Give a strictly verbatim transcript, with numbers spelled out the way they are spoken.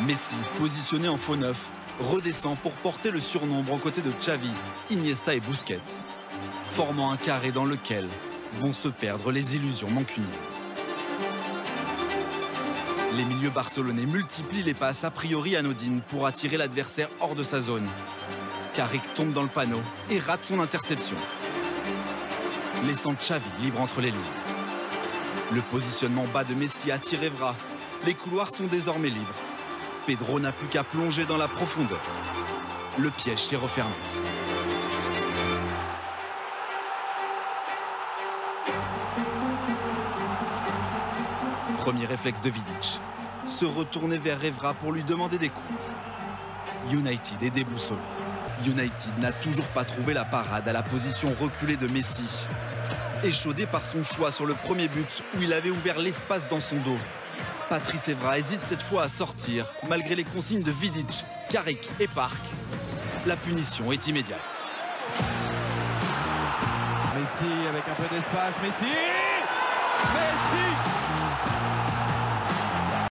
Messi, positionné en faux neuf, redescend pour porter le surnombre aux côtés de Xavi, Iniesta et Busquets, formant un carré dans lequel vont se perdre les illusions mancuniennes. Les milieux barcelonais multiplient les passes a priori anodines pour attirer l'adversaire hors de sa zone. Carrick tombe dans le panneau et rate son interception, laissant Xavi libre entre les lignes. Le positionnement bas de Messi attire Evra. Les couloirs sont désormais libres. Pedro n'a plus qu'à plonger dans la profondeur. Le piège s'est refermé. Premier réflexe de Vidic, se retourner vers Evra pour lui demander des comptes. United est déboussolé. United n'a toujours pas trouvé la parade à la position reculée de Messi. Échaudé par son choix sur le premier but où il avait ouvert l'espace dans son dos, Patrice Evra hésite cette fois à sortir malgré les consignes de Vidic, Carrick et Park. La punition est immédiate. Messi avec un peu d'espace, Messi Messi